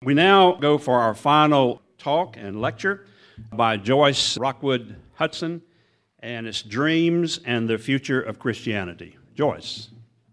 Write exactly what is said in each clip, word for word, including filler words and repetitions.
We now go for our final talk and lecture by Joyce Rockwood Hudson, and it's Dreams and the Future of Christianity. Joyce.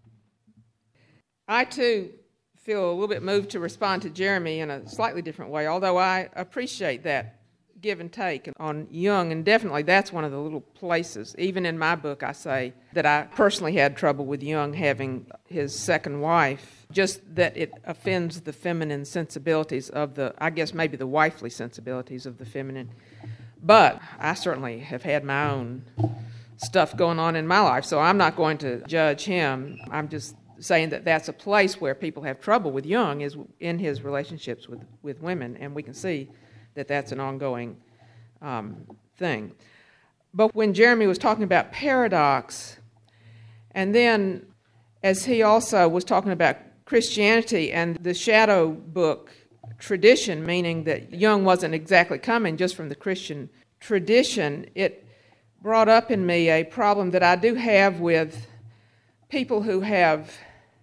I, too, feel a little bit moved to respond to Jeremy in a slightly different way, although I appreciate that give and take on Jung, and definitely that's one of the little places. Even in my book, I say that I personally had trouble with Jung having his second wife, just that it offends the feminine sensibilities of the, I guess maybe the wifely sensibilities of the feminine. But I certainly have had my own stuff going on in my life, so I'm not going to judge him. I'm just saying that that's a place where people have trouble with Jung, is in his relationships with, with women, and we can see that that's an ongoing um, thing. But when Jeremy was talking about paradox, and then as he also was talking about Christianity and the shadow book tradition, meaning that Jung wasn't exactly coming just from the Christian tradition, it brought up in me a problem that I do have with people who have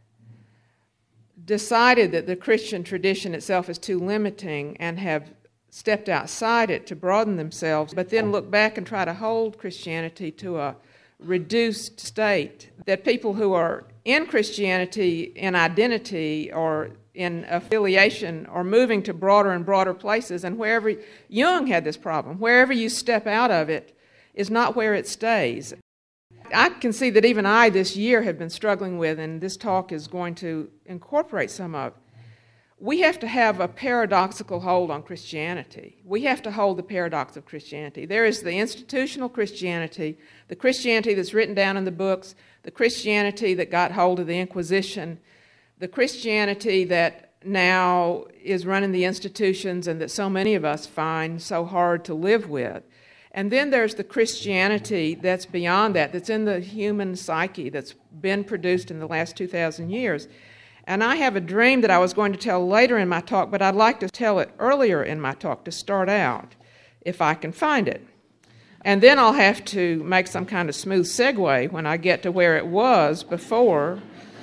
decided that the Christian tradition itself is too limiting and have stepped outside it to broaden themselves, but then look back and try to hold Christianity to a reduced state. That people who are in Christianity in identity or in affiliation are moving to broader and broader places, and wherever, Jung had this problem, wherever you step out of it is not where it stays. I can see that even I this year have been struggling with, and this talk is going to incorporate some of. We have to have a paradoxical hold on Christianity. We have to hold the paradox of Christianity. There is the institutional Christianity, the Christianity that's written down in the books, the Christianity that got hold of the Inquisition, the Christianity that now is running the institutions and that so many of us find so hard to live with. And then there's the Christianity that's beyond that, that's in the human psyche, that's been produced in the last two thousand years. And I have a dream that I was going to tell later in my talk, but I'd like to tell it earlier in my talk to start out, if I can find it. And then I'll have to make some kind of smooth segue when I get to where it was before.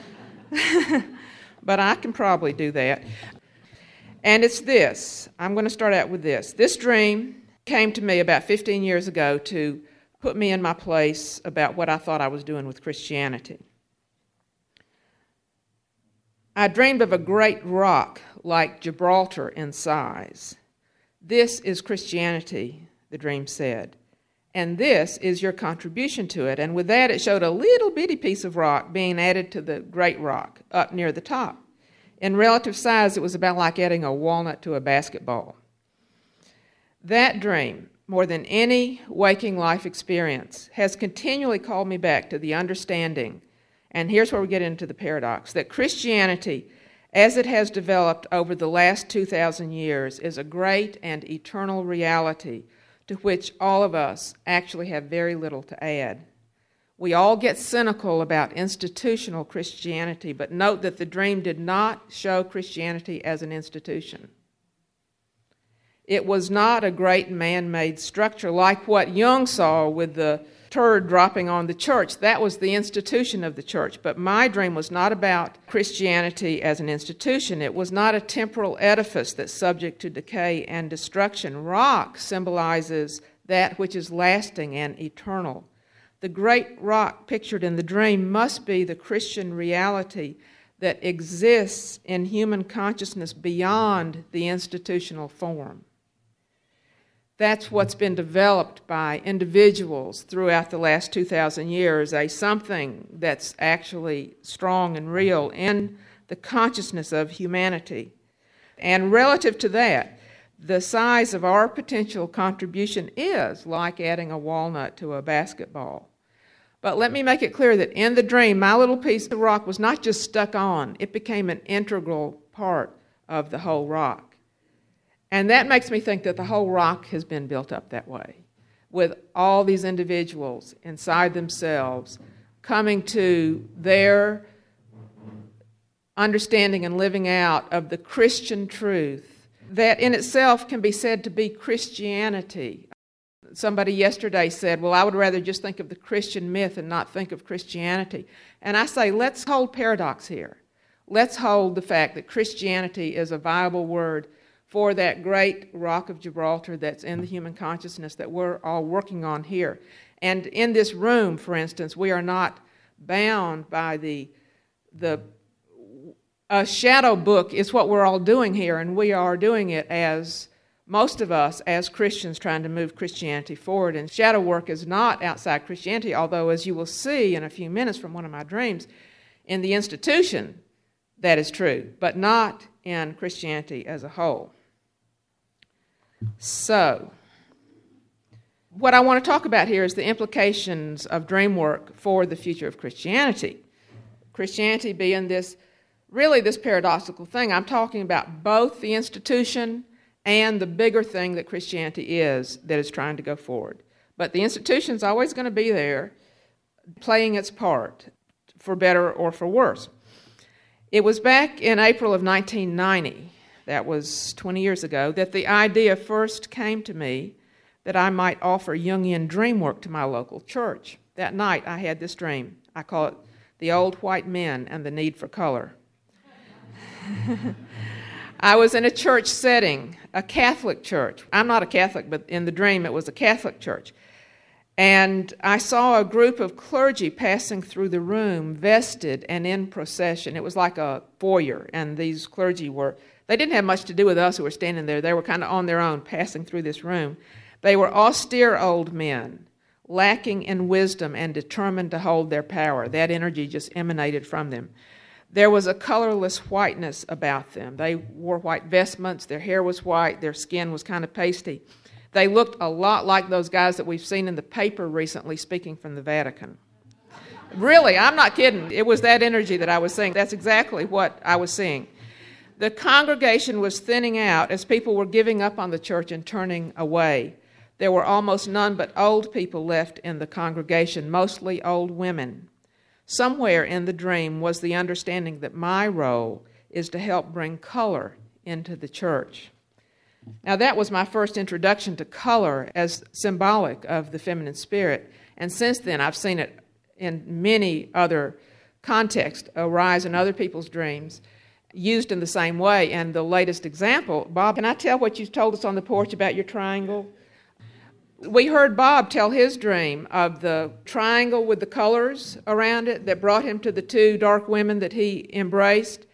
But I can probably do that. And it's this. I'm going to start out with this. This dream came to me about fifteen years ago to put me in my place about what I thought I was doing with Christianity. I dreamed of a great rock like Gibraltar in size. This is Christianity, the dream said, and this is your contribution to it. And with that, it showed a little bitty piece of rock being added to the great rock up near the top. In relative size, it was about like adding a walnut to a basketball. That dream, more than any waking life experience, has continually called me back to the understanding, and here's where we get into the paradox, that Christianity, as it has developed over the last two thousand years, is a great and eternal reality to which all of us actually have very little to add. We all get cynical about institutional Christianity, but note that the dream did not show Christianity as an institution. It was not a great man-made structure like what Jung saw with the turd dropping on the church. That was the institution of the church. But my dream was not about Christianity as an institution. It was not a temporal edifice that's subject to decay and destruction. Rock symbolizes that which is lasting and eternal. The great rock pictured in the dream must be the Christian reality that exists in human consciousness beyond the institutional form. That's what's been developed by individuals throughout the last two thousand years, a something that's actually strong and real in the consciousness of humanity. And relative to that, the size of our potential contribution is like adding a walnut to a basketball. But let me make it clear that in the dream, my little piece of rock was not just stuck on, it became an integral part of the whole rock. And that makes me think that the whole rock has been built up that way, with all these individuals inside themselves coming to their understanding and living out of the Christian truth that in itself can be said to be Christianity. Somebody yesterday said, well, I would rather just think of the Christian myth and not think of Christianity. And I say, let's hold paradox here. let's hold the fact that Christianity is a viable word for that great rock of Gibraltar that's in the human consciousness that we're all working on here. And in this room, for instance, we are not bound by the, the a shadow book is what we're all doing here, and we are doing it as, most of us, as Christians trying to move Christianity forward. And shadow work is not outside Christianity, although, as you will see in a few minutes from one of my dreams, in the institution, that is true, but not in Christianity as a whole. So, what I want to talk about here is the implications of dream work for the future of Christianity. Christianity being this, really this paradoxical thing. I'm talking about both the institution and the bigger thing that Christianity is that is trying to go forward. But the institution's always going to be there, playing its part, for better or for worse. It was back in April of nineteen ninety, that was twenty years ago, that the idea first came to me that I might offer Jungian dream work to my local church. That night I had this dream. I call it The Old White Men and the Need for Color. I was in a church setting, a Catholic church. I'm not a Catholic, but in the dream it was a Catholic church. And I saw a group of clergy passing through the room, vested and in procession. It was like a foyer, and these clergy were, they didn't have much to do with us who were standing there. They were kind of on their own, passing through this room. They were austere old men, lacking in wisdom and determined to hold their power. That energy just emanated from them. There was a colorless whiteness about them. They wore white vestments, their hair was white, their skin was kind of pasty. They looked a lot like those guys that we've seen in the paper recently speaking from the Vatican. Really, I'm not kidding. It was that energy that I was seeing. That's exactly what I was seeing. The congregation was thinning out as people were giving up on the church and turning away. There were almost none but old people left in the congregation, mostly old women. Somewhere in the dream was the understanding that my role is to help bring color into the church. Now, that was my first introduction to color as symbolic of the feminine spirit, and since then I've seen it in many other contexts arise in other people's dreams, used in the same way. And the latest example, Bob, can I tell what you told us on the porch about your triangle? We heard Bob tell his dream of the triangle with the colors around it that brought him to the two dark women that he embraced.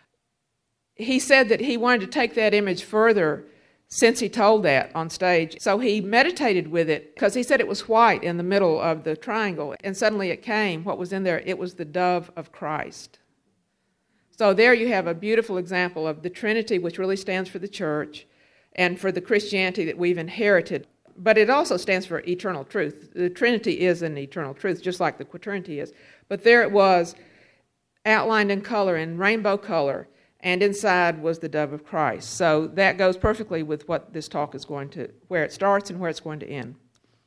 He said that he wanted to take that image further since he told that on stage. So he meditated with it because he said it was white in the middle of the triangle. And suddenly it came, what was in there? It was the dove of Christ. So there you have a beautiful example of the Trinity, which really stands for the church and for the Christianity that we've inherited. But it also stands for eternal truth. The Trinity is an eternal truth, just like the Quaternity is. But there it was, outlined in color, in rainbow color, and inside was the dove of Christ. So that goes perfectly with what this talk is going to, where it starts and where it's going to end.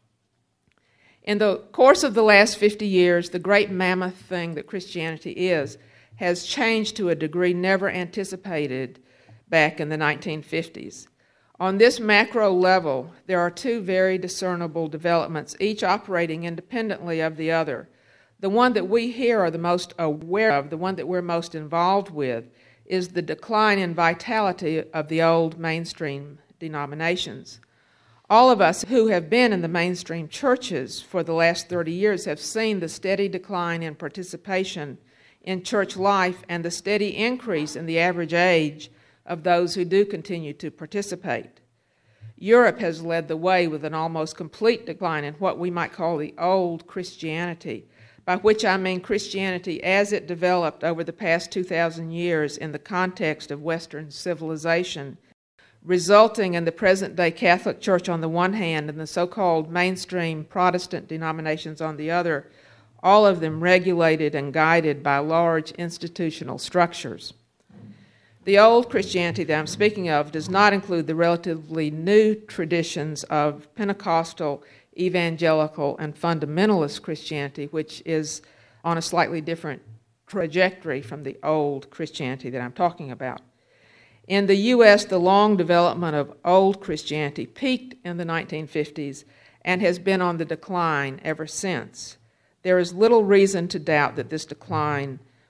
In the course of the last fifty years, the great mammoth thing that Christianity is has changed to a degree never anticipated back in the nineteen fifties. On this macro level, there are two very discernible developments, each operating independently of the other. The one that we here are the most aware of, the one that we're most involved with, is the decline in vitality of the old mainstream denominations. All of us who have been in the mainstream churches for the last thirty years have seen the steady decline in participation in church life and the steady increase in the average age of those who do continue to participate. Europe has led the way with an almost complete decline in what we might call the old Christianity, by which I mean Christianity as it developed over the past two thousand years in the context of Western civilization, resulting in the present-day Catholic Church on the one hand and the so-called mainstream Protestant denominations on the other, all of them regulated and guided by large institutional structures. The old Christianity that I'm speaking of does not include the relatively new traditions of Pentecostal, evangelical, and fundamentalist Christianity, which is on a slightly different trajectory from the old Christianity that I'm talking about. In the U S, the long development of old Christianity peaked in the nineteen fifties and has been on the decline ever since. There is little reason to doubt that this decline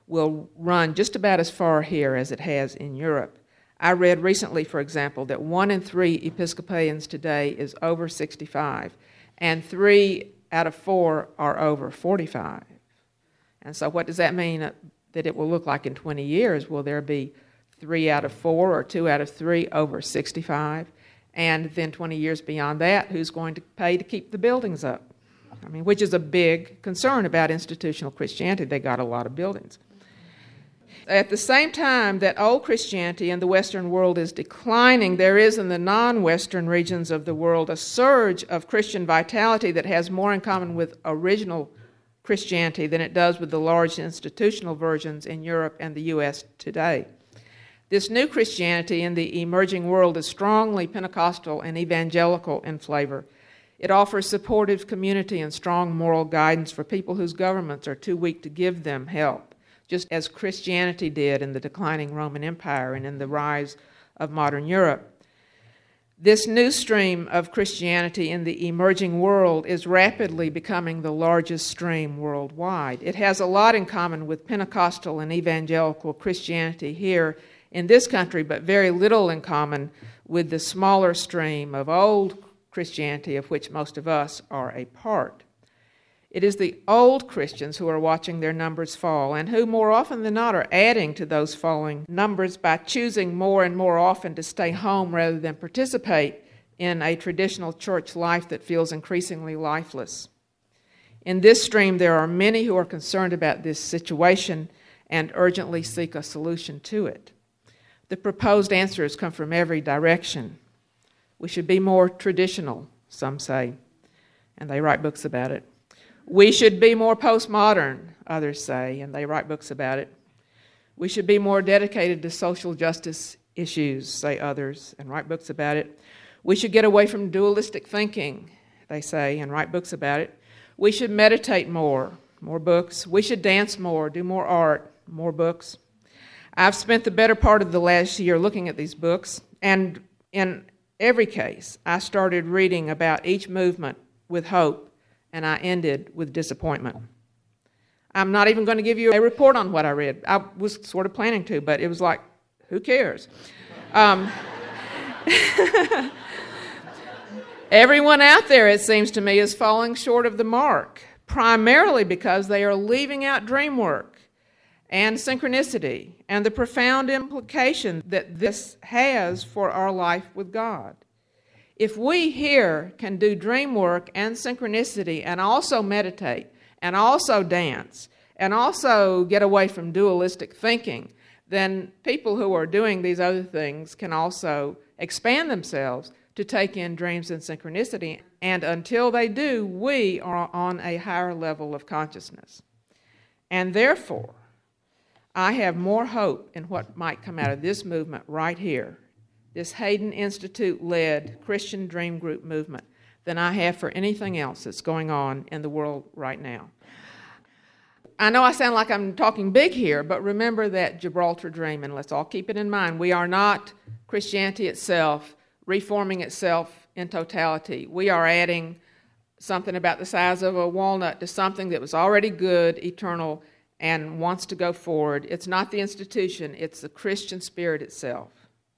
will run just about as far here as it has in Europe. I read recently, for example, that one in three Episcopalians today is over sixty-five, and three out of four are over forty-five. And so what does that mean that it will look like in twenty years? Will there be three out of four or two out of three over sixty-five? And then twenty years beyond that, who's going to pay to keep the buildings up? I mean, which is a big concern about institutional Christianity. They got a lot of buildings. At the same time that old Christianity in the Western world is declining, there is in the non-Western regions of the world a surge of Christian vitality that has more in common with original Christianity than it does with the large institutional versions in Europe and the U S today. This new Christianity in the emerging world is strongly Pentecostal and evangelical in flavor. It offers supportive community and strong moral guidance for people whose governments are too weak to give them help, just as Christianity did in the declining Roman Empire and in the rise of modern Europe. This new stream of Christianity in the emerging world is rapidly becoming the largest stream worldwide. It has a lot in common with Pentecostal and evangelical Christianity here in this country, but very little in common with the smaller stream of old Christianity of which most of us are a part. It is the old Christians who are watching their numbers fall, and who more often than not are adding to those falling numbers by choosing more and more often to stay home rather than participate in a traditional church life that feels increasingly lifeless. In this stream, there are many who are concerned about this situation and urgently seek a solution to it. The proposed answers come from every direction. We should be more traditional, some say, and they write books about it. We should be more postmodern, others say, and they write books about it. We should be more dedicated to social justice issues, say others, and write books about it. We should get away from dualistic thinking, they say, and write books about it. We should meditate more, more books. We should dance more, do more art, more books. I've spent the better part of the last year looking at these books, and in every case, I started reading about each movement with hope, and I ended with disappointment. I'm not even going to give you a report on what I read. I was sort of planning to, but it was like, who cares? Um, everyone out there, it seems to me, is falling short of the mark, primarily because they are leaving out dream work and synchronicity and the profound implication that this has for our life with God. If we here can do dream work and synchronicity and also meditate and also dance and also get away from dualistic thinking, then people who are doing these other things can also expand themselves to take in dreams and synchronicity. And until they do, we are on a higher level of consciousness. And therefore, I have more hope in what might come out of this movement right here, this Hayden Institute-led Christian Dream Group movement, than I have for anything else that's going on in the world right now. I know I sound like I'm talking big here, but remember that Gibraltar dream, and let's all keep it in mind. We are not Christianity itself, reforming itself in totality. We are adding something about the size of a walnut to something that was already good, eternal, and wants to go forward. It's not the institution, it's the Christian spirit itself.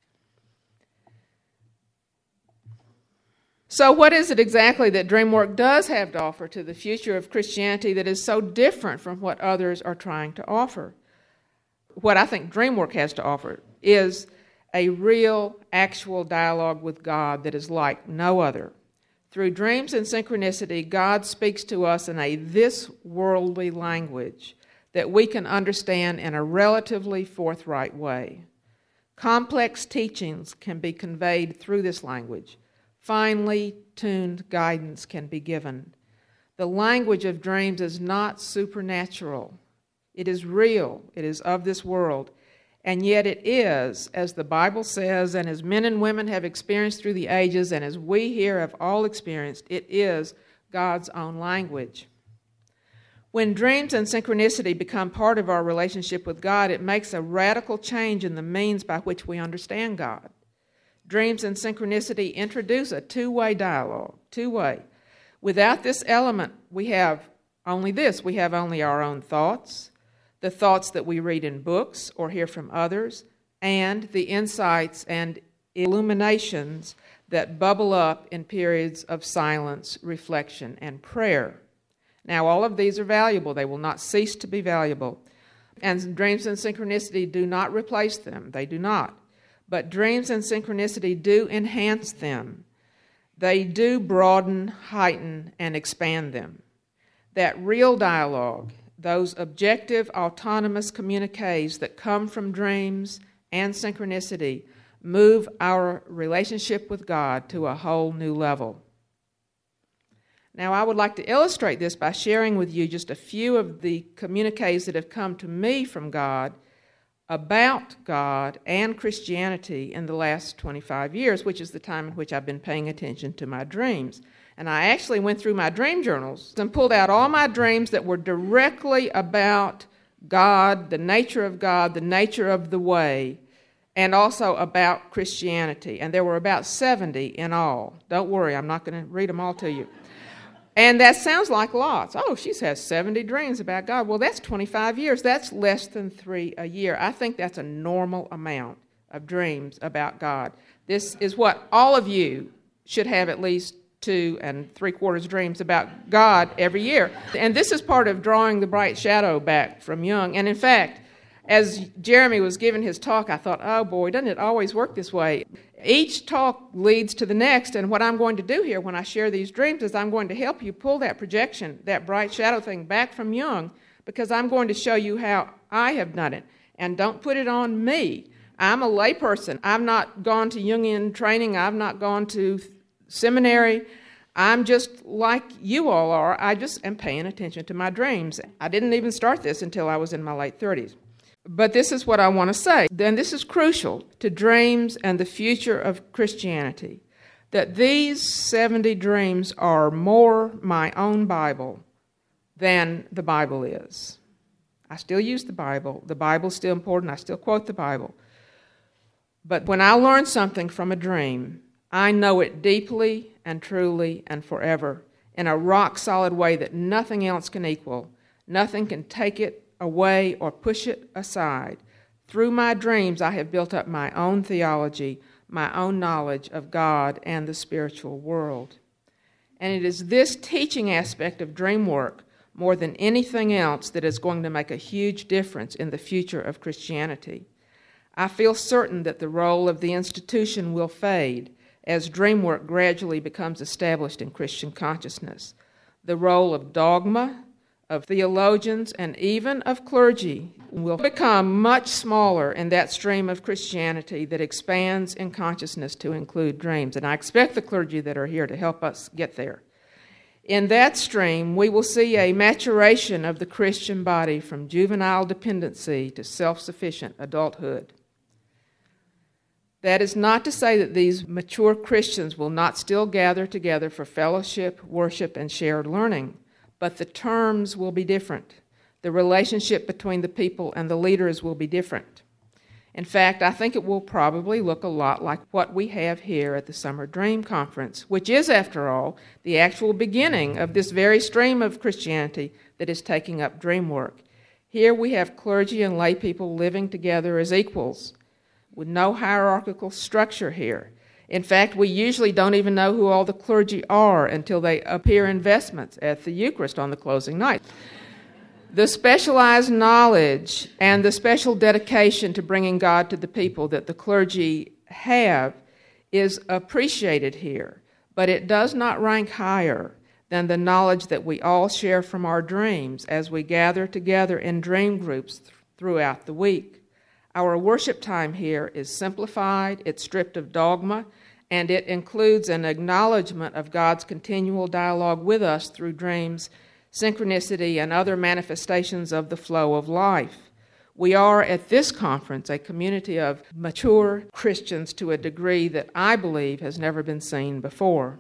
So what is it exactly that DreamWork does have to offer to the future of Christianity that is so different from what others are trying to offer? What I think DreamWork has to offer is a real, actual dialogue with God that is like no other. Through dreams and synchronicity, God speaks to us in a this-worldly language that we can understand in a relatively forthright way. Complex teachings can be conveyed through this language. Finely tuned guidance can be given. The language of dreams is not supernatural. It is real. It is of this world. And yet it is, as the Bible says, and as men and women have experienced through the ages, and as we here have all experienced, it is God's own language. When dreams and synchronicity become part of our relationship with God, it makes a radical change in the means by which we understand God. Dreams and synchronicity introduce a two-way dialogue, two-way. Without this element, we have only this. We have only our own thoughts, the thoughts that we read in books or hear from others, and the insights and illuminations that bubble up in periods of silence, reflection, and prayer. Now, all of these are valuable. They will not cease to be valuable. And dreams and synchronicity do not replace them. They do not. But dreams and synchronicity do enhance them. They do broaden, heighten, and expand them. That real dialogue, those objective, autonomous communiques that come from dreams and synchronicity, move our relationship with God to a whole new level. Now, I would like to illustrate this by sharing with you just a few of the communiques that have come to me from God about God and Christianity in the last twenty-five years, which is the time in which I've been paying attention to my dreams. And I actually went through my dream journals and pulled out all my dreams that were directly about God, the nature of God, the nature of the way, and also about Christianity. And there were about seventy in all. Don't worry, I'm not going to read them all to you. And that sounds like lots. Oh, she has seventy dreams about God. Well, that's twenty-five years. That's less than three a year. I think that's a normal amount of dreams about God. This is what all of you should have, at least two and three quarters dreams about God every year. And this is part of drawing the bright shadow back from Jung. And in fact, as Jeremy was giving his talk, I thought, oh boy, doesn't it always work this way? Each talk leads to the next, and what I'm going to do here when I share these dreams is I'm going to help you pull that projection, that bright shadow thing back from Jung, because I'm going to show you how I have done it. And don't put it on me. I'm a layperson. I've not gone to Jungian training. I've not gone to seminary. I'm just like you all are. I just am paying attention to my dreams. I didn't even start this until I was in my late thirties. But this is what I want to say. Then this is crucial to dreams and the future of Christianity, that these seventy dreams are more my own Bible than the Bible is. I still use the Bible. The Bible's still important. I still quote the Bible. But when I learn something from a dream, I know it deeply and truly and forever in a rock-solid way that nothing else can equal. Nothing can take it away or push it aside. Through my dreams, I have built up my own theology, my own knowledge of God and the spiritual world. And it is this teaching aspect of dream work, more than anything else, that is going to make a huge difference in the future of Christianity. I feel certain that the role of the institution will fade as dream work gradually becomes established in Christian consciousness. The role of dogma, of theologians, and even of clergy will become much smaller in that stream of Christianity that expands in consciousness to include dreams. And I expect the clergy that are here to help us get there. In that stream, we will see a maturation of the Christian body from juvenile dependency to self-sufficient adulthood. That is not to say that these mature Christians will not still gather together for fellowship, worship, and shared learning. But the terms will be different. The relationship between the people and the leaders will be different. In fact, I think it will probably look a lot like what we have here at the Summer Dream Conference, which is, after all, the actual beginning of this very stream of Christianity that is taking up dream work. Here we have clergy and lay people living together as equals, with no hierarchical structure here. In fact, we usually don't even know who all the clergy are until they appear in vestments at the Eucharist on the closing night. The specialized knowledge and the special dedication to bringing God to the people that the clergy have is appreciated here, but it does not rank higher than the knowledge that we all share from our dreams as we gather together in dream groups th- throughout the week. Our worship time here is simplified, it's stripped of dogma, and it includes an acknowledgement of God's continual dialogue with us through dreams, synchronicity, and other manifestations of the flow of life. We are, at this conference, a community of mature Christians to a degree that I believe has never been seen before.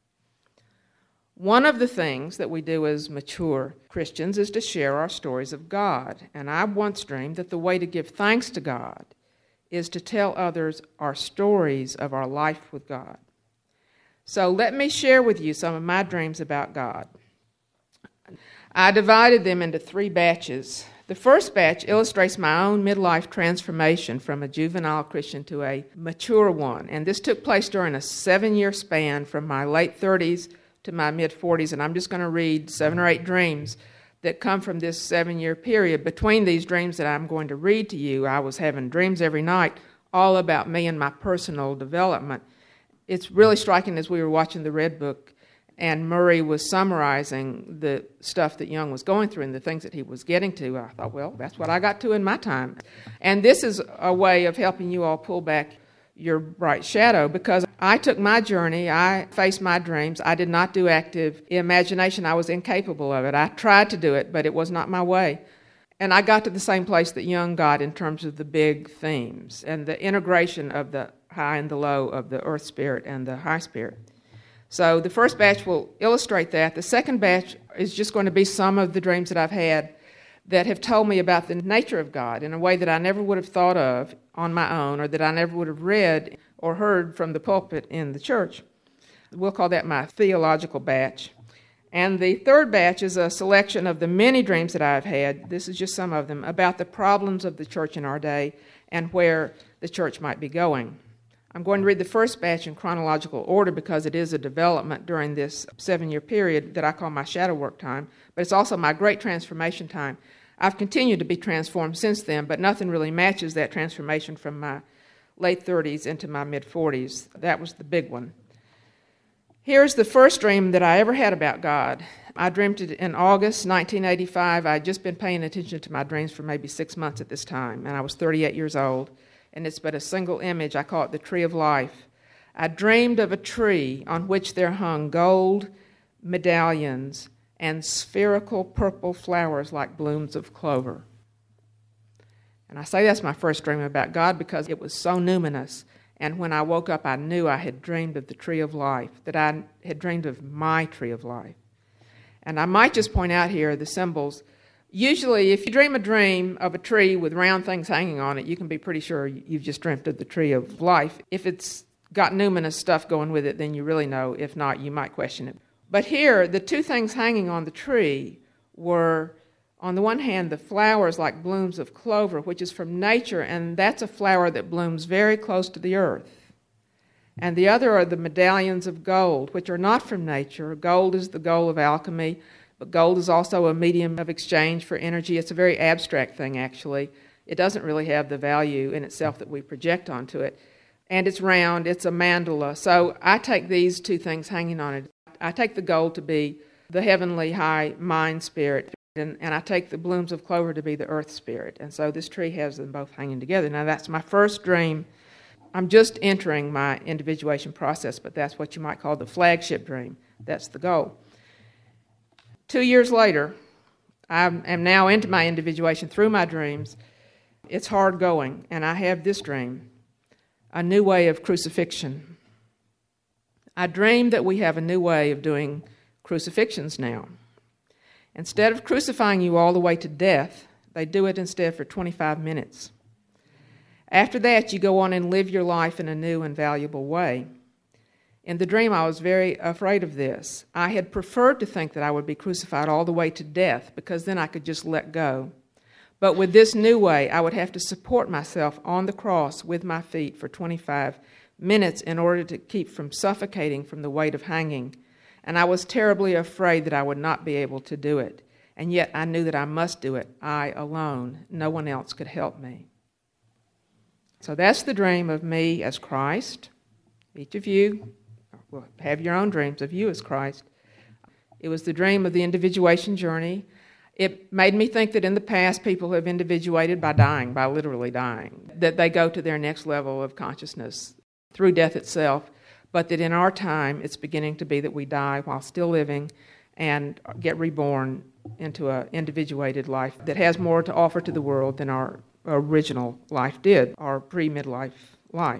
One of the things that we do as mature Christians is to share our stories of God. And I once dreamed that the way to give thanks to God is to tell others our stories of our life with God. So let me share with you some of my dreams about God. I divided them into three batches. The first batch illustrates my own midlife transformation from a juvenile Christian to a mature one, and this took place during a seven-year span from my late thirties to my mid-forties, and I'm just going to read seven or eight dreams that come from this seven-year period. Between these dreams that I'm going to read to you, I was having dreams every night all about me and my personal development. It's really striking as we were watching the Red Book and Murray was summarizing the stuff that Young was going through and the things that he was getting to. I thought, well, that's what I got to in my time. And this is a way of helping you all pull back your bright shadow, because I took my journey, I faced my dreams, I did not do active imagination, I was incapable of it. I tried to do it, but it was not my way. And I got to the same place that Young got in terms of the big themes and the integration of the high and the low, of the earth spirit and the high spirit. So the first batch will illustrate that. The second batch is just going to be some of the dreams that I've had that have told me about the nature of God in a way that I never would have thought of on my own, or that I never would have read or heard from the pulpit in the church. We'll call that my theological batch. And the third batch is a selection of the many dreams that I've had, this is just some of them, about the problems of the church in our day and where the church might be going. I'm going to read the first batch in chronological order because it is a development during this seven-year period that I call my shadow work time, but it's also my great transformation time. I've continued to be transformed since then, but nothing really matches that transformation from my late thirties into my mid-forties. That was the big one. Here's the first dream that I ever had about God. I dreamed it in August nineteen eighty-five. I'd just been paying attention to my dreams for maybe six months at this time, and I was thirty-eight years old. And it's but a single image. I call it the tree of life. I dreamed of a tree on which there hung gold medallions and spherical purple flowers like blooms of clover. And I say that's my first dream about God because it was so numinous. And when I woke up, I knew I had dreamed of the tree of life, that I had dreamed of my tree of life. And I might just point out here the symbols. Usually, if you dream a dream of a tree with round things hanging on it, you can be pretty sure you've just dreamt of the tree of life. If it's got numinous stuff going with it, then you really know. If not, you might question it. But here, the two things hanging on the tree were, on the one hand, the flowers like blooms of clover, which is from nature, and that's a flower that blooms very close to the earth. And the other are the medallions of gold, which are not from nature. Gold is the goal of alchemy. But gold is also a medium of exchange for energy. It's a very abstract thing, actually. It doesn't really have the value in itself that we project onto it. And it's round. It's a mandala. So I take these two things hanging on it. I take the gold to be the heavenly high mind spirit, and, and I take the blooms of clover to be the earth spirit. And so this tree has them both hanging together. Now, that's my first dream. I'm just entering my individuation process, but that's what you might call the flagship dream. That's the goal. Two years later, I am now into my individuation through my dreams. It's hard going, and I have this dream, a new way of crucifixion. I dream that we have a new way of doing crucifixions now. Instead of crucifying you all the way to death, they do it instead for twenty-five minutes. After that, you go on and live your life in a new and valuable way. In the dream, I was very afraid of this. I had preferred to think that I would be crucified all the way to death, because then I could just let go. But with this new way, I would have to support myself on the cross with my feet for twenty-five minutes in order to keep from suffocating from the weight of hanging. And I was terribly afraid that I would not be able to do it. And yet I knew that I must do it. I alone. No one else could help me. So that's the dream of me as Christ. Each of you will have your own dreams of you as Christ. It was the dream of the individuation journey. It made me think that in the past people have individuated by dying, by literally dying, that they go to their next level of consciousness through death itself, but that in our time it's beginning to be that we die while still living and get reborn into an individuated life that has more to offer to the world than our original life did, our pre-midlife life.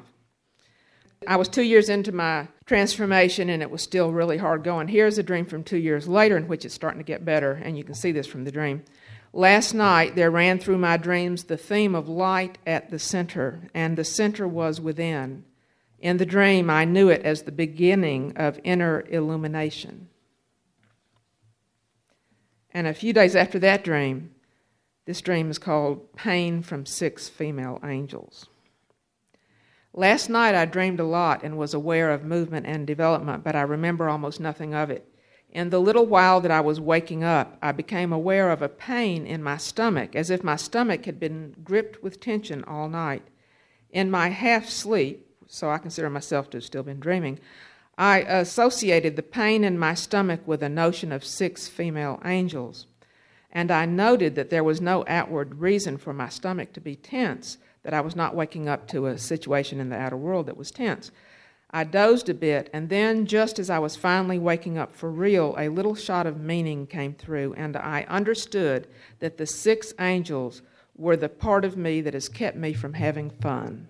I was two years into my transformation, and it was still really hard going. Here's a dream from two years later in which it's starting to get better, and you can see this from the dream. Last night, there ran through my dreams the theme of light at the center, and the center was within. In the dream, I knew it as the beginning of inner illumination. And a few days after that dream, This dream is called Pain from Six Female Angels. Last night I dreamed a lot and was aware of movement and development, but I remember almost nothing of it. In the little while that I was waking up, I became aware of a pain in my stomach, as if my stomach had been gripped with tension all night. In my half-sleep, so I consider myself to have still been dreaming, I associated the pain in my stomach with a notion of six female angels. And I noted that there was no outward reason for my stomach to be tense, that I was not waking up to a situation in the outer world that was tense. I dozed a bit, and then, just as I was finally waking up for real, a little shot of meaning came through, and I understood that the six angels were the part of me that has kept me from having fun.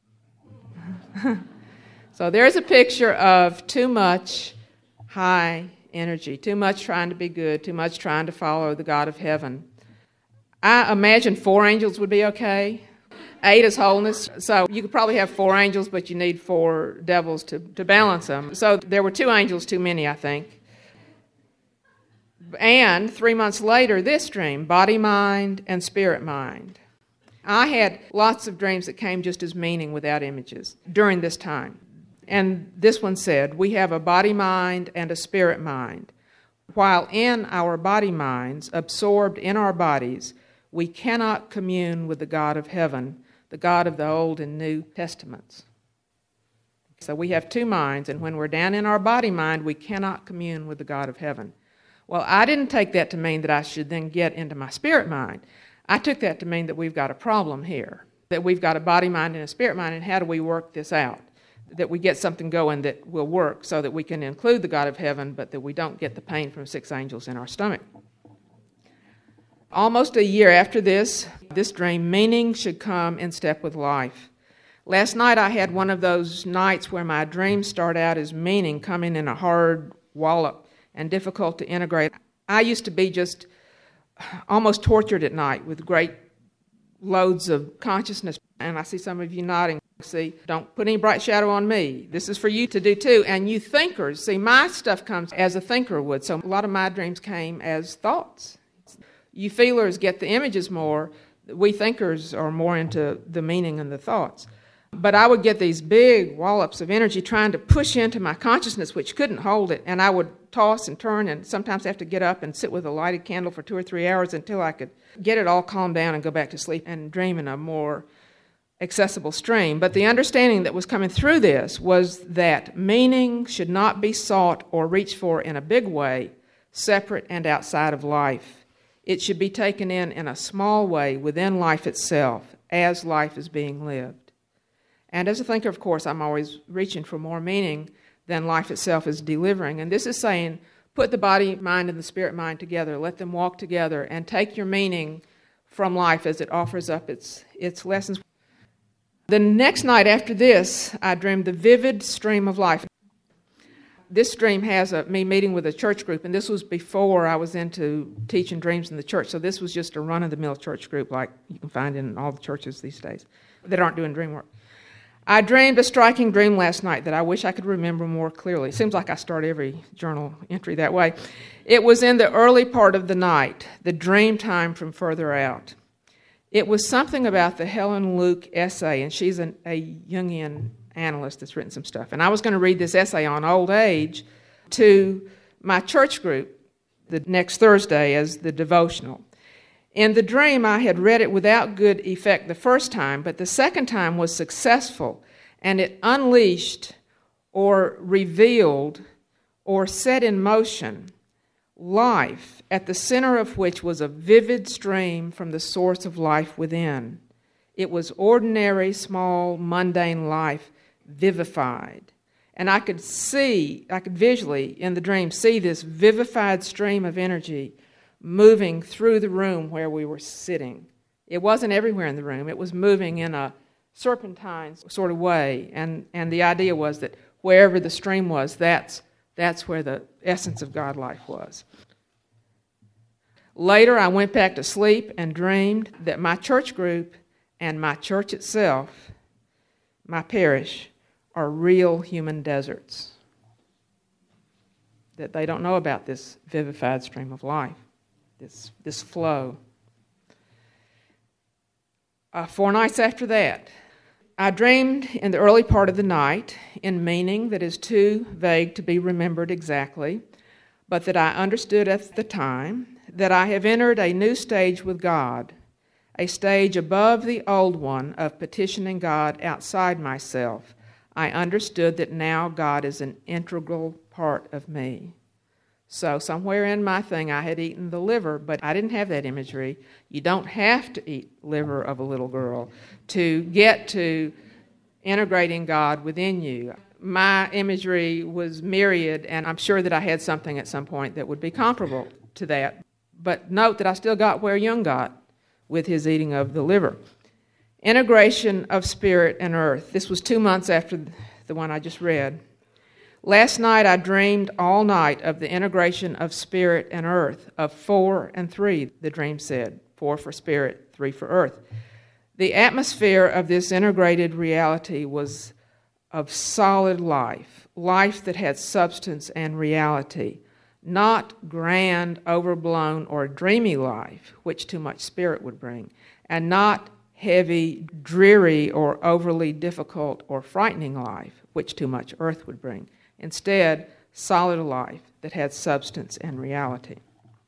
So there's a picture of too much high energy, too much trying to be good, too much trying to follow the God of heaven. I imagine four angels would be okay. Eight is wholeness, so you could probably have four angels, but you need four devils to, to balance them. So there were two angels too many, I think. And three months later, this dream, body, mind, and spirit mind. I had lots of dreams that came just as meaning without images during this time. And this one said, we have a body mind and a spirit mind. While in our body minds, absorbed in our bodies, we cannot commune with the God of heaven, the God of the Old and New Testaments. So we have two minds, and when we're down in our body mind, we cannot commune with the God of heaven. Well, I didn't take that to mean that I should then get into my spirit mind. I took that to mean that we've got a problem here, that we've got a body mind and a spirit mind, and how do we work this out? That we get something going that will work so that we can include the God of heaven, but that we don't get the pain from six angels in our stomach. Almost a year after this, this dream, meaning should come in step with life. Last night I had one of those nights where my dreams start out as meaning coming in a hard wallop and difficult to integrate. I used to be just almost tortured at night with great loads of consciousness, and I see some of you nodding. See, don't put any bright shadow on me. This is for you to do too. And you thinkers, see, my stuff comes as a thinker would, so a lot of my dreams came as thoughts. You feelers get the images more. We thinkers are more into the meaning and the thoughts. But I would get these big wallops of energy trying to push into my consciousness, which couldn't hold it, and I would toss and turn and sometimes have to get up and sit with a lighted candle for two or three hours until I could get it all calmed down and go back to sleep and dream in a more accessible stream. But the understanding that was coming through this was that meaning should not be sought or reached for in a big way, separate and outside of life. It should be taken in in a small way within life itself, as life is being lived. And as a thinker, of course, I'm always reaching for more meaning than life itself is delivering. And this is saying, put the body, mind, and the spirit mind together. Let them walk together and take your meaning from life as it offers up its, its lessons. The next night after this, I dreamed the vivid stream of life. This dream has a, me meeting with a church group, and this was before I was into teaching dreams in the church. So this was just a run-of-the-mill church group like you can find in all the churches these days that aren't doing dream work. I dreamed a striking dream last night that I wish I could remember more clearly. It seems like I start every journal entry that way. It was in the early part of the night, the dream time from further out. It was something about the Helen Luke essay, and she's an, a Jungian analyst that's written some stuff. And I was going to read this essay on old age to my church group the next Thursday as the devotional. In the dream, I had read it without good effect the first time, but the second time was successful, and it unleashed or revealed or set in motion life, at the center of which was a vivid stream from the source of life within. It was ordinary, small, mundane life vivified. And I could see, I could visually in the dream see this vivified stream of energy moving through the room where we were sitting. It wasn't everywhere in the room. It was moving in a serpentine sort of way. And, and the idea was that wherever the stream was, that's, that's where the essence of God life was. Later, I went back to sleep and dreamed that my church group and my church itself, my parish, are real human deserts. That they don't know about this vivified stream of life, this, this flow. Uh, four nights after that, I dreamed in the early part of the night in meaning that is too vague to be remembered exactly, but that I understood at the time that I have entered a new stage with God, a stage above the old one of petitioning God outside myself. I understood that now God is an integral part of me. So somewhere in my thing I had eaten the liver, but I didn't have that imagery. You don't have to eat liver of a little girl to get to integrating God within you. My imagery was myriad, and I'm sure that I had something at some point that would be comparable to that. But note that I still got where Jung got with his eating of the liver. Integration of spirit and earth. This was two months after the one I just read. Last night I dreamed all night of the integration of spirit and earth, of four and three, the dream said. Four for spirit, three for earth. The atmosphere of this integrated reality was of solid life, life that had substance and reality, not grand, overblown, or dreamy life, which too much spirit would bring, and not heavy, dreary, or overly difficult or frightening life, which too much earth would bring. Instead, solid life that had substance and reality.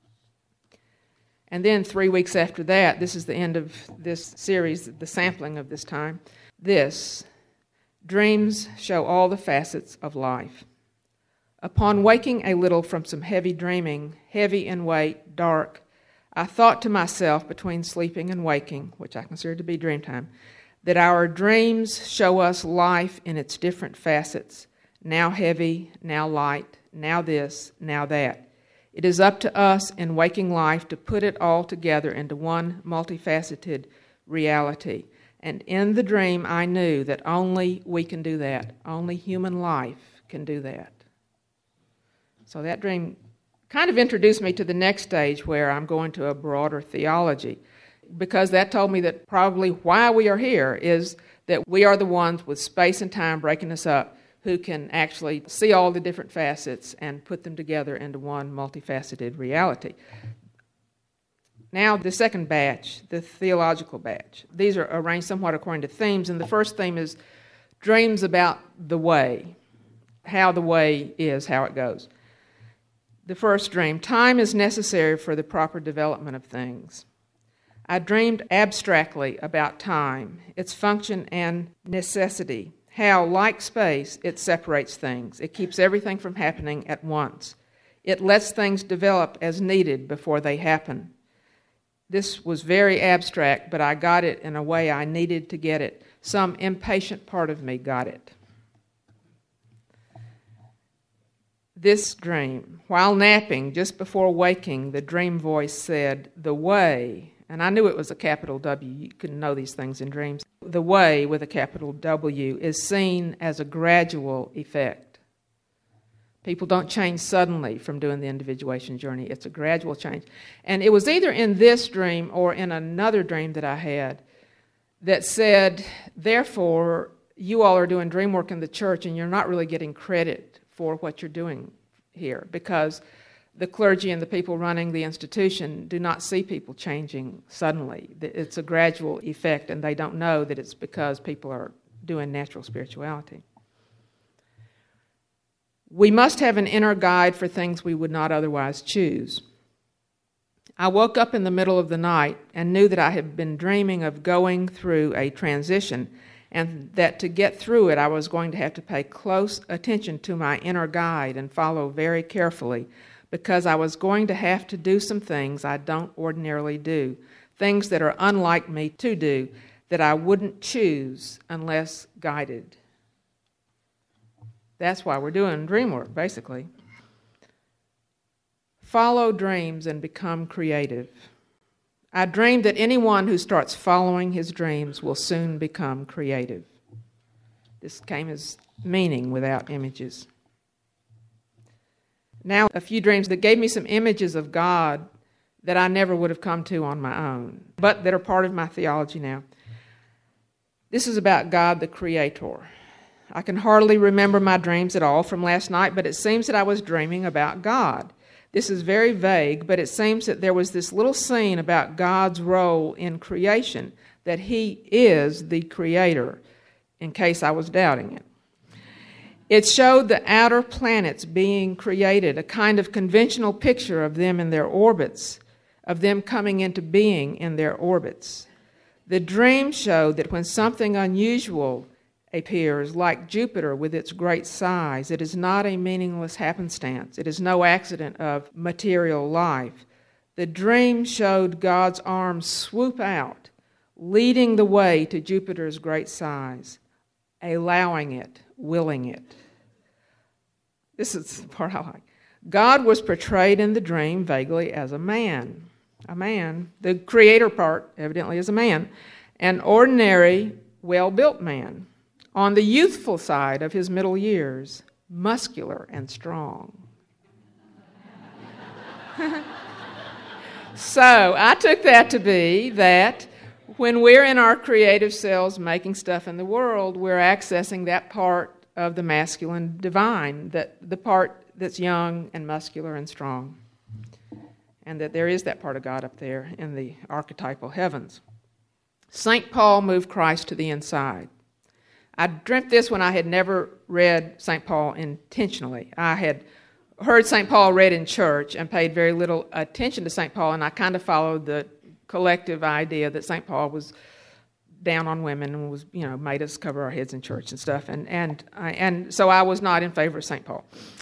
And then three weeks after that, this is the end of this series, the sampling of this time, this, dreams show all the facets of life. Upon waking a little from some heavy dreaming, heavy in weight, dark, I thought to myself between sleeping and waking, which I consider to be dream time, that our dreams show us life in its different facets, now heavy, now light, now this, now that. It is up to us in waking life to put it all together into one multifaceted reality. And in the dream, I knew that only we can do that. Only human life can do that. So that dream kind of introduced me to the next stage where I'm going to a broader theology, because that told me that probably why we are here is that we are the ones with space and time breaking us up who can actually see all the different facets and put them together into one multifaceted reality. Now, the second batch, the theological batch. These are arranged somewhat according to themes, and the first theme is dreams about the way, how the way is, how it goes. The first dream, time is necessary for the proper development of things. I dreamed abstractly about time, its function and necessity, how, like space, it separates things. It keeps everything from happening at once. It lets things develop as needed before they happen. This was very abstract, but I got it in a way I needed to get it. Some impatient part of me got it. This dream, while napping, just before waking, the dream voice said, "The way," and I knew it was a capital W. You couldn't know these things in dreams. The way, with a capital W, is seen as a gradual effect. People don't change suddenly from doing the individuation journey. It's a gradual change. And it was either in this dream or in another dream that I had that said, therefore, you all are doing dream work in the church and you're not really getting credit for what you're doing here, because the clergy and the people running the institution do not see people changing suddenly. It's a gradual effect, and they don't know that it's because people are doing natural spirituality. We must have an inner guide for things we would not otherwise choose. I woke up in the middle of the night and knew that I had been dreaming of going through a transition, and that to get through it, I was going to have to pay close attention to my inner guide and follow very carefully, because I was going to have to do some things I don't ordinarily do, things that are unlike me to do, that I wouldn't choose unless guided. That's why we're doing dream work, basically. Follow dreams and become creative. I dreamed that anyone who starts following his dreams will soon become creative. This came as meaning without images. Now, a few dreams that gave me some images of God that I never would have come to on my own, but that are part of my theology now. This is about God the Creator. I can hardly remember my dreams at all from last night, but it seems that I was dreaming about God. This is very vague, but it seems that there was this little scene about God's role in creation that he is the creator, in case I was doubting it. It showed the outer planets being created, a kind of conventional picture of them in their orbits, of them coming into being in their orbits. The dream showed that when something unusual appears, like Jupiter with its great size, it is not a meaningless happenstance. It is no accident of material life. The dream showed God's arms swoop out, leading the way to Jupiter's great size, allowing it, willing it. This is the part I like. God was portrayed in the dream vaguely as a man. A man. The creator part, evidently, is a man. An ordinary, well-built man. On the youthful side of his middle years, muscular and strong. So I took that to be that when we're in our creative selves making stuff in the world, we're accessing that part of the masculine divine, that the part that's young and muscular and strong, and that there is that part of God up there in the archetypal heavens. Saint Paul moved Christ to the inside. I dreamt this when I had never read Saint Paul intentionally. I had heard Saint Paul read in church and paid very little attention to Saint Paul, and I kind of followed the collective idea that Saint Paul was down on women and was, you know, made us cover our heads in church and stuff. And and I, and so I was not in favor of Saint Paul.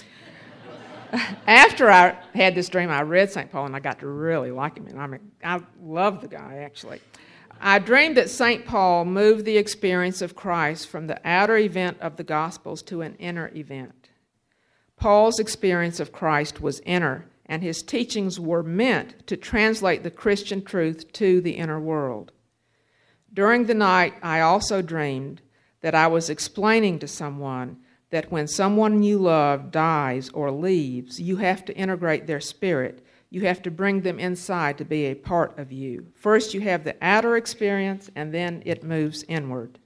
After I had this dream, I read Saint Paul and I got to really like him. And I mean, I love the guy, actually. I dreamed that Saint Paul moved the experience of Christ from the outer event of the Gospels to an inner event. Paul's experience of Christ was inner, and his teachings were meant to translate the Christian truth to the inner world. During the night, I also dreamed that I was explaining to someone that when someone you love dies or leaves, you have to integrate their spirit. You have to bring them inside to be a part of you. First, you have the outer experience, and then it moves inward.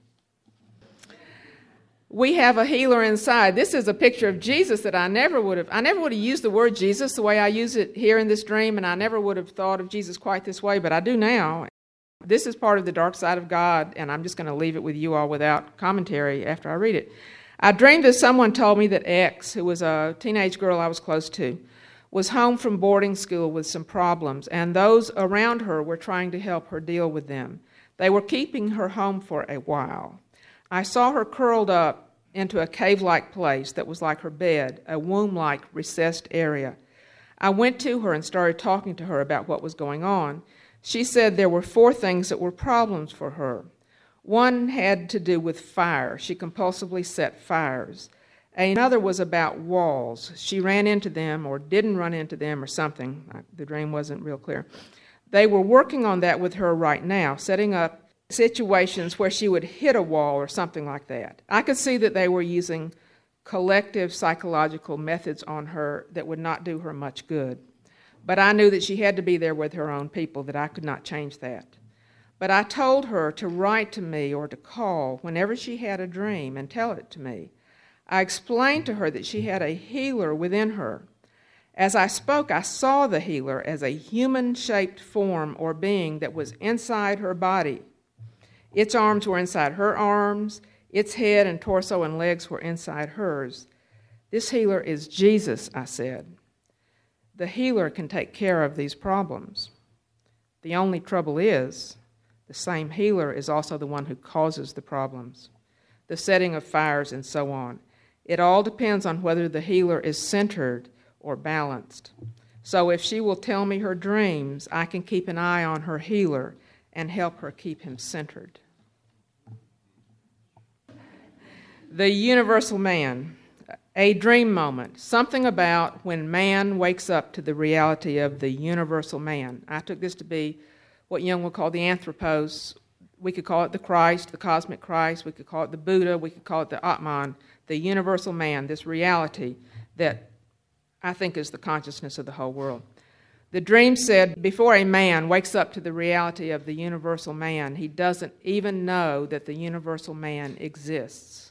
We have a healer inside. This is a picture of Jesus that I never would have, I never would have used the word Jesus the way I use it here in this dream, and I never would have thought of Jesus quite this way, but I do now. This is part of the dark side of God, and I'm just going to leave it with you all without commentary after I read it. I dreamed that someone told me that X, who was a teenage girl I was close to, was home from boarding school with some problems, and those around her were trying to help her deal with them. They were keeping her home for a while. I saw her curled up into a cave-like place that was like her bed, a womb-like recessed area. I went to her and started talking to her about what was going on. She said there were four things that were problems for her. One had to do with fire. She compulsively set fires. Another was about walls. She ran into them or didn't run into them or something. The dream wasn't real clear. They were working on that with her right now, setting up situations where she would hit a wall or something like that. I could see that they were using collective psychological methods on her that would not do her much good. But I knew that she had to be there with her own people, that I could not change that. But I told her to write to me or to call whenever she had a dream and tell it to me. I explained to her that she had a healer within her. As I spoke, I saw the healer as a human-shaped form or being that was inside her body. Its arms were inside her arms. Its head and torso and legs were inside hers. This healer is Jesus, I said. The healer can take care of these problems. The only trouble is, the same healer is also the one who causes the problems, the setting of fires and so on. It all depends on whether the healer is centered or balanced. So if she will tell me her dreams, I can keep an eye on her healer and help her keep him centered. The universal man. A dream moment, something about when man wakes up to the reality of the universal man. I took this to be what Jung would call the anthropos. We could call it the Christ, the cosmic Christ. We could call it the Buddha. We could call it the Atman, the universal man, this reality that I think is the consciousness of the whole world. The dream said, before a man wakes up to the reality of the universal man, he doesn't even know that the universal man exists.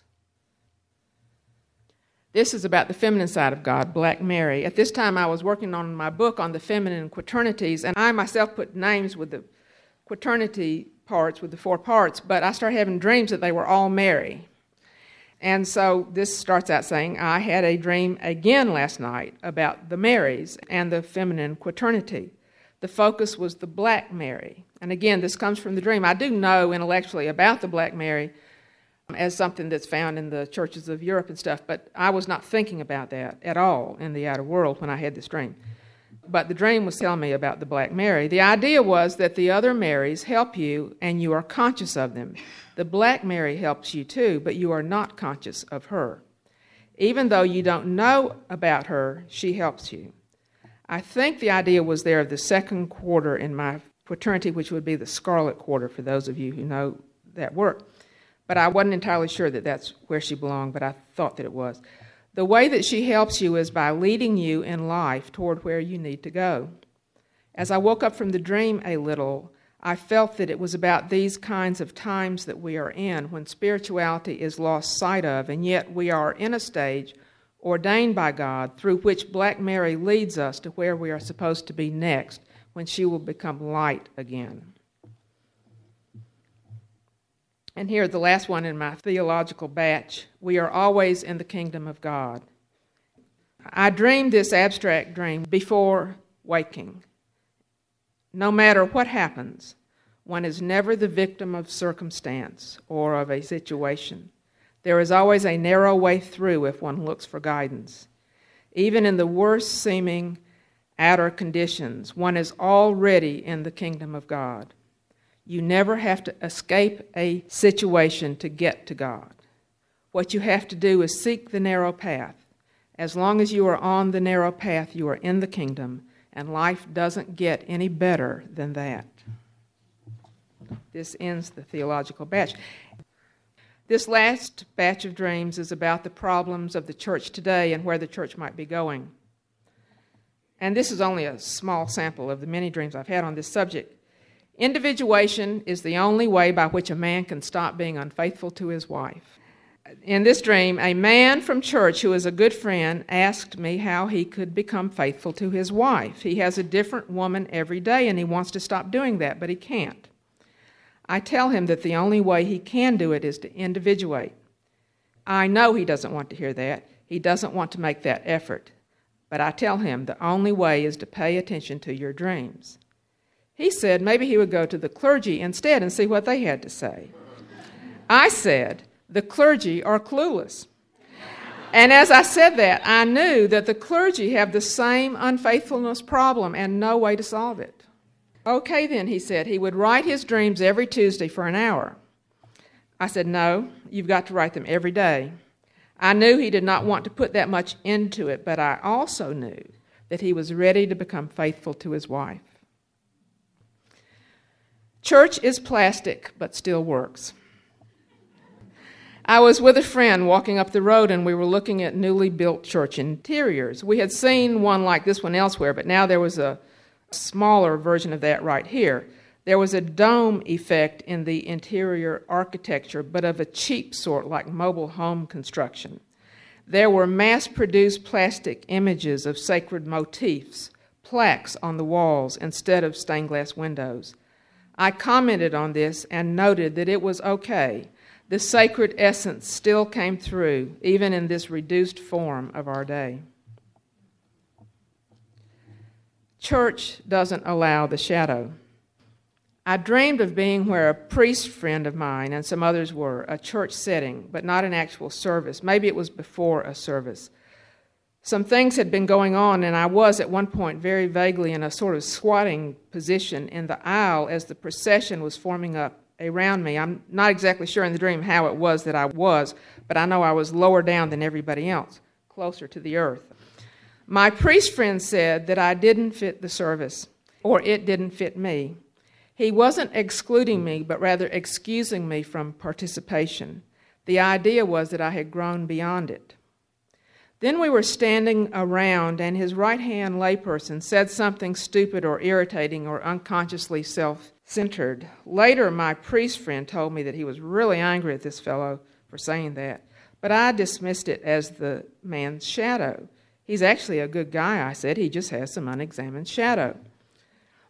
This is about the feminine side of God, Black Mary. At this time, I was working on my book on the feminine quaternities, and I myself put names with the quaternity parts with the four parts, but I started having dreams that they were all Mary. And so this starts out saying, I had a dream again last night about the Marys and the feminine quaternity. The focus was the Black Mary. And again, this comes from the dream. I do know intellectually about the Black Mary as something that's found in the churches of Europe and stuff, but I was not thinking about that at all in the outer world when I had this dream. But the dream was telling me about the Black Mary. The idea was that the other Marys help you and you are conscious of them. The Black Mary helps you too, but you are not conscious of her. Even though you don't know about her, she helps you. I think the idea was there of the second quarter in my quaternity, which would be the scarlet quarter for those of you who know that work. But I wasn't entirely sure that that's where she belonged, but I thought that it was. The way that she helps you is by leading you in life toward where you need to go. As I woke up from the dream a little, I felt that it was about these kinds of times that we are in when spirituality is lost sight of, and yet we are in a stage ordained by God through which Black Mary leads us to where we are supposed to be next, when she will become light again. And here, the last one in my theological batch, we are always in the kingdom of God. I dreamed this abstract dream before waking. No matter what happens, one is never the victim of circumstance or of a situation. There is always a narrow way through if one looks for guidance. Even in the worst seeming outer conditions, one is already in the kingdom of God. You never have to escape a situation to get to God. What you have to do is seek the narrow path. As long as you are on the narrow path, you are in the kingdom, and life doesn't get any better than that. This ends the theological batch. This last batch of dreams is about the problems of the church today and where the church might be going. And this is only a small sample of the many dreams I've had on this subject. Individuation is the only way by which a man can stop being unfaithful to his wife. In this dream, a man from church who is a good friend asked me how he could become faithful to his wife. He has a different woman every day and he wants to stop doing that, but he can't. I tell him that the only way he can do it is to individuate. I know he doesn't want to hear that. He doesn't want to make that effort. But I tell him the only way is to pay attention to your dreams. He said maybe he would go to the clergy instead and see what they had to say. I said, the clergy are clueless. And as I said that, I knew that the clergy have the same unfaithfulness problem and no way to solve it. Okay, then, he said, he would write his dreams every Tuesday for an hour. I said, no, you've got to write them every day. I knew he did not want to put that much into it, but I also knew that he was ready to become faithful to his wife. Church is plastic, but still works. I was with a friend walking up the road, and we were looking at newly built church interiors. We had seen one like this one elsewhere, but now there was a smaller version of that right here. There was a dome effect in the interior architecture, but of a cheap sort, like mobile home construction. There were mass-produced plastic images of sacred motifs, plaques on the walls instead of stained glass windows. I commented on this and noted that it was okay. The sacred essence still came through, even in this reduced form of our day. Church doesn't allow the shadow. I dreamed of being where a priest friend of mine and some others were, a church setting, but not an actual service. Maybe it was before a service. Some things had been going on, and I was at one point very vaguely in a sort of squatting position in the aisle as the procession was forming up around me. I'm not exactly sure in the dream how it was that I was, but I know I was lower down than everybody else, closer to the earth. My priest friend said that I didn't fit the service, or it didn't fit me. He wasn't excluding me, but rather excusing me from participation. The idea was that I had grown beyond it. Then we were standing around, and his right-hand layperson said something stupid or irritating or unconsciously self-centered. Later, my priest friend told me that he was really angry at this fellow for saying that, but I dismissed it as the man's shadow. He's actually a good guy, I said. He just has some unexamined shadow.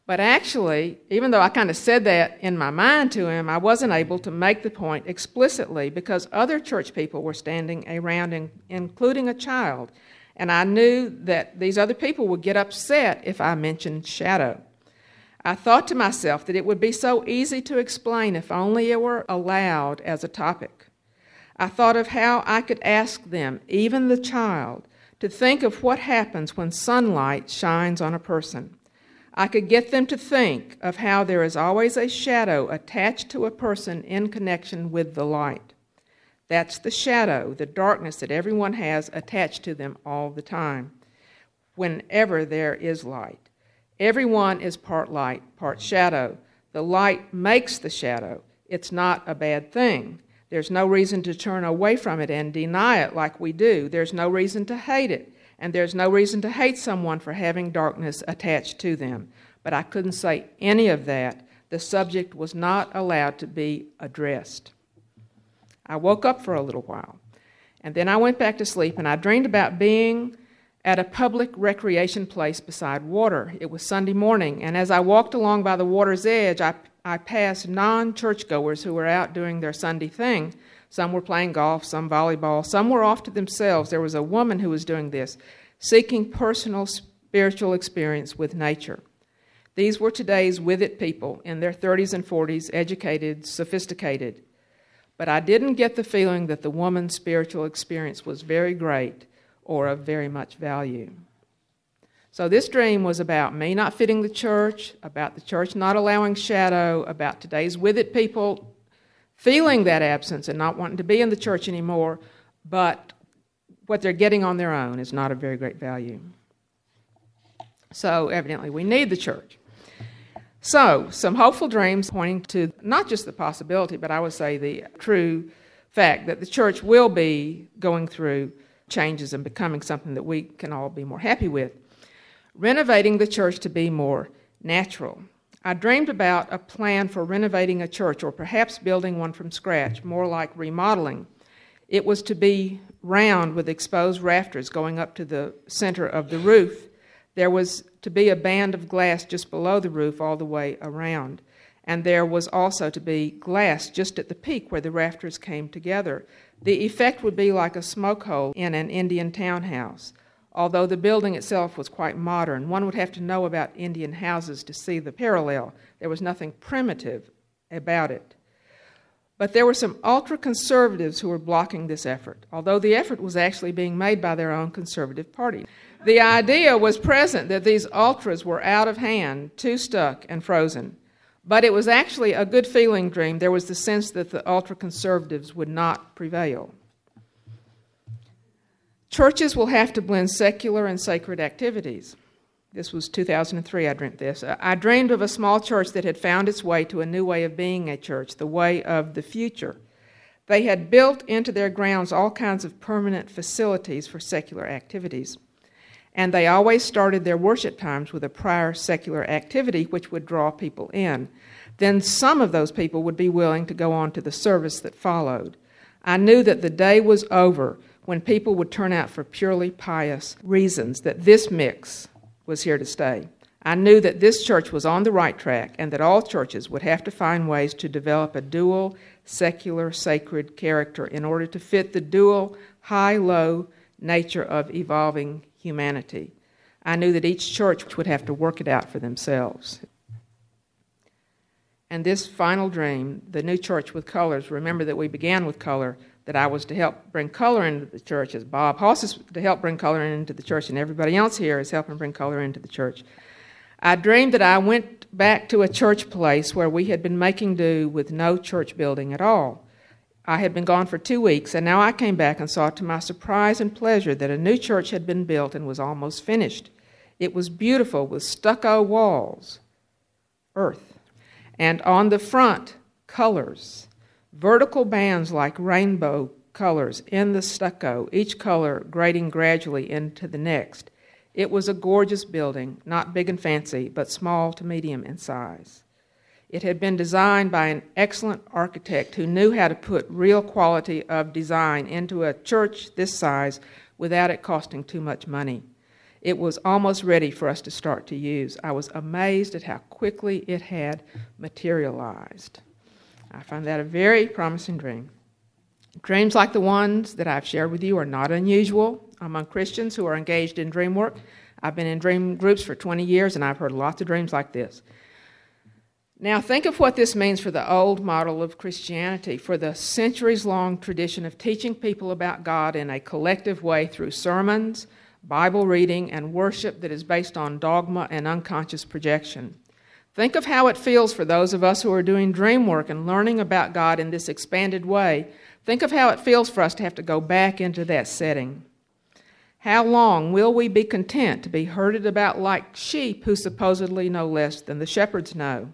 But actually, even though I kind of said that in my mind to him, I wasn't able to make the point explicitly because other church people were standing around, in, including a child, and I knew that these other people would get upset if I mentioned shadow. I thought to myself that it would be so easy to explain if only it were allowed as a topic. I thought of how I could ask them, even the child, to think of what happens when sunlight shines on a person. I could get them to think of how there is always a shadow attached to a person in connection with the light. That's the shadow, the darkness that everyone has attached to them all the time, whenever there is light. Everyone is part light, part shadow. The light makes the shadow. It's not a bad thing. There's no reason to turn away from it and deny it like we do. There's no reason to hate it. And there's no reason to hate someone for having darkness attached to them. But I couldn't say any of that. The subject was not allowed to be addressed. I woke up for a little while, and then I went back to sleep, and I dreamed about being at a public recreation place beside water. It was Sunday morning, and as I walked along by the water's edge, I, I passed non-churchgoers who were out doing their Sunday thing. Some were playing golf, some volleyball, some were off to themselves. There was a woman who was doing this, seeking personal spiritual experience with nature. These were today's with it people in their thirties and forties, educated, sophisticated. But I didn't get the feeling that the woman's spiritual experience was very great or of very much value. So this dream was about me not fitting the church, about the church not allowing shadow, about today's with it people feeling that absence and not wanting to be in the church anymore, but what they're getting on their own is not of very great value. So evidently we need the church. So some hopeful dreams pointing to not just the possibility, but I would say the true fact that the church will be going through changes and becoming something that we can all be more happy with. Renovating the church to be more natural. I dreamed about a plan for renovating a church, or perhaps building one from scratch, more like remodeling. It was to be round with exposed rafters going up to the center of the roof. There was to be a band of glass just below the roof all the way around. And there was also to be glass just at the peak where the rafters came together. The effect would be like a smoke hole in an Indian townhouse. Although the building itself was quite modern, one would have to know about Indian houses to see the parallel. There was nothing primitive about it. But there were some ultra-conservatives who were blocking this effort, although the effort was actually being made by their own conservative party. The idea was present that these ultras were out of hand, too stuck and frozen. But it was actually a good feeling dream. There was the sense that the ultra-conservatives would not prevail. Churches will have to blend secular and sacred activities. This was two thousand three, I dreamt this. I dreamed of a small church that had found its way to a new way of being a church, the way of the future. They had built into their grounds all kinds of permanent facilities for secular activities. And they always started their worship times with a prior secular activity which would draw people in. Then some of those people would be willing to go on to the service that followed. I knew that the day was over when people would turn out for purely pious reasons, that this mix was here to stay. I knew that this church was on the right track and that all churches would have to find ways to develop a dual, secular, sacred character in order to fit the dual, high-low nature of evolving humanity. I knew that each church would have to work it out for themselves. And this final dream, the new church with colors, remember that we began with color, that I was to help bring color into the church, as Bob Hoss is to help bring color into the church, and everybody else here is helping bring color into the church. I dreamed that I went back to a church place where we had been making do with no church building at all. I had been gone for two weeks, and now I came back and saw to my surprise and pleasure that a new church had been built and was almost finished. It was beautiful with stucco walls, earth, and on the front, colors. Vertical bands like rainbow colors in the stucco, each color grading gradually into the next. It was a gorgeous building, not big and fancy, but small to medium in size. It had been designed by an excellent architect who knew how to put real quality of design into a church this size without it costing too much money. it was almost ready for us to start to use. I was amazed at how quickly it had materialized. I find that a very promising dream. Dreams like the ones that I've shared with you are not unusual among Christians who are engaged in dream work. I've been in dream groups for twenty years, and I've heard lots of dreams like this. Now, think of what this means for the old model of Christianity, for the centuries-long tradition of teaching people about God in a collective way through sermons, Bible reading, and worship that is based on dogma and unconscious projection. Think of how it feels for those of us who are doing dream work and learning about God in this expanded way. Think of how it feels for us to have to go back into that setting. How long will we be content to be herded about like sheep who supposedly know less than the shepherds know?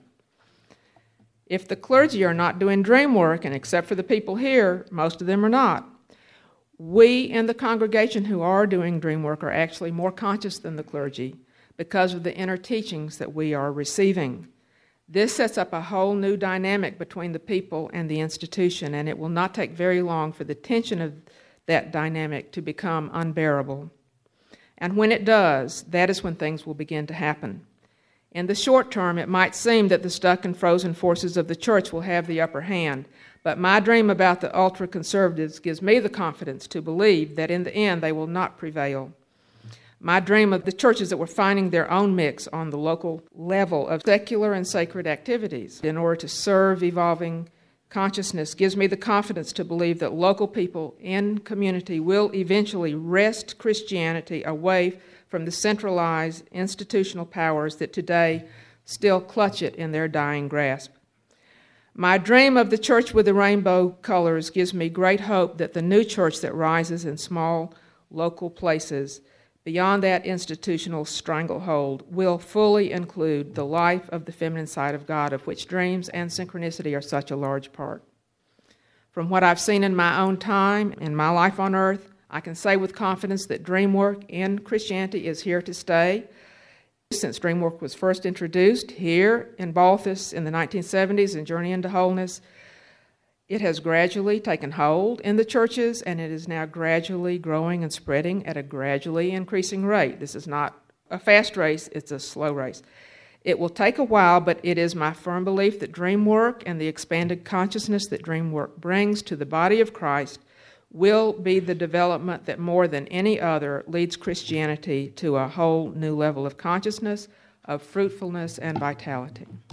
If the clergy are not doing dream work, and except for the people here, most of them are not, we in the congregation who are doing dream work are actually more conscious than the clergy because of the inner teachings that we are receiving. This sets up a whole new dynamic between the people and the institution, and it will not take very long for the tension of that dynamic to become unbearable. And when it does, that is when things will begin to happen. In the short term, it might seem that the stuck and frozen forces of the church will have the upper hand, but my dream about the ultra-conservatives gives me the confidence to believe that in the end they will not prevail. My dream of the churches that were finding their own mix on the local level of secular and sacred activities in order to serve evolving consciousness gives me the confidence to believe that local people in community will eventually wrest Christianity away from the centralized institutional powers that today still clutch it in their dying grasp. My dream of the church with the rainbow colors gives me great hope that the new church that rises in small local places beyond that institutional stranglehold will fully include the life of the feminine side of God, of which dreams and synchronicity are such a large part. From what I've seen in my own time, in my life on earth, I can say with confidence that dream work in Christianity is here to stay. Since dream work was first introduced here in Balthus in the nineteen seventies and Journey into Wholeness, it has gradually taken hold in the churches, and it is now gradually growing and spreading at a gradually increasing rate. This is not a fast race, it's a slow race. It will take a while, but it is my firm belief that dream work and the expanded consciousness that dream work brings to the body of Christ will be the development that more than any other leads Christianity to a whole new level of consciousness, of fruitfulness, and vitality.